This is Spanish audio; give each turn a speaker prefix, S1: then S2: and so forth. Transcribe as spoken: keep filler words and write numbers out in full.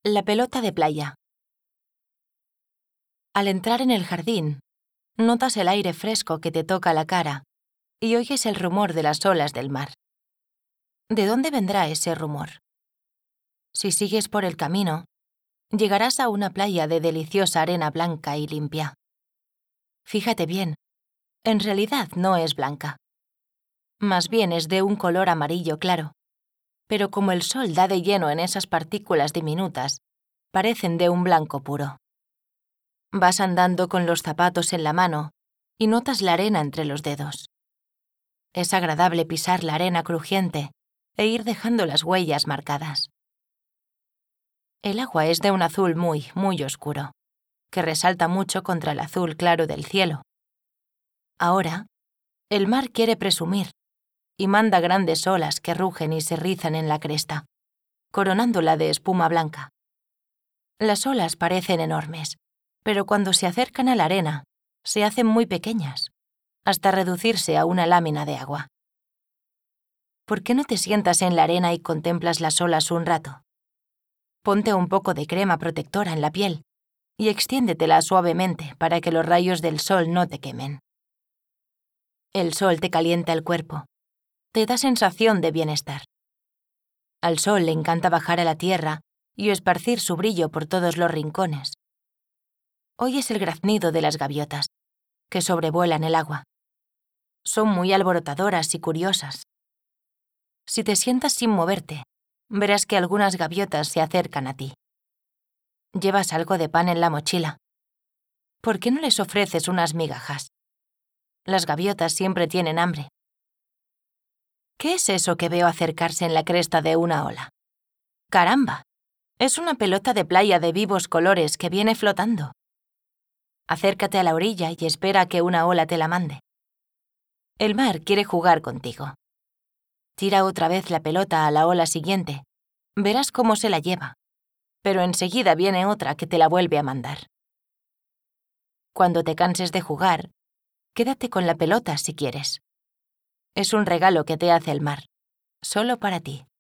S1: La pelota de playa. Al entrar en el jardín, notas el aire fresco que te toca la cara y oyes el rumor de las olas del mar. ¿De dónde vendrá ese rumor? Si sigues por el camino, llegarás a una playa de deliciosa arena blanca y limpia. Fíjate bien, en realidad no es blanca. Más bien es de un color amarillo claro, pero como el sol da de lleno en esas partículas diminutas, parecen de un blanco puro. Vas andando con los zapatos en la mano y notas la arena entre los dedos. Es agradable pisar la arena crujiente e ir dejando las huellas marcadas. El agua es de un azul muy, muy oscuro, que resalta mucho contra el azul claro del cielo. Ahora, el mar quiere presumir y manda grandes olas que rugen y se rizan en la cresta, coronándola de espuma blanca. Las olas parecen enormes, pero cuando se acercan a la arena, se hacen muy pequeñas, hasta reducirse a una lámina de agua. ¿Por qué no te sientas en la arena y contemplas las olas un rato? Ponte un poco de crema protectora en la piel y extiéndetela suavemente para que los rayos del sol no te quemen. El sol te calienta el cuerpo, te da sensación de bienestar. Al sol le encanta bajar a la tierra y esparcir su brillo por todos los rincones. Oyes el graznido de las gaviotas, que sobrevuelan el agua. Son muy alborotadoras y curiosas. Si te sientas sin moverte, verás que algunas gaviotas se acercan a ti. Llevas algo de pan en la mochila. ¿Por qué no les ofreces unas migajas? Las gaviotas siempre tienen hambre. ¿Qué es eso que veo acercarse en la cresta de una ola? ¡Caramba! Es una pelota de playa de vivos colores que viene flotando. Acércate a la orilla y espera a que una ola te la mande. El mar quiere jugar contigo. Tira otra vez la pelota a la ola siguiente. Verás cómo se la lleva, pero enseguida viene otra que te la vuelve a mandar. Cuando te canses de jugar, quédate con la pelota si quieres. Es un regalo que te hace el mar, solo para ti.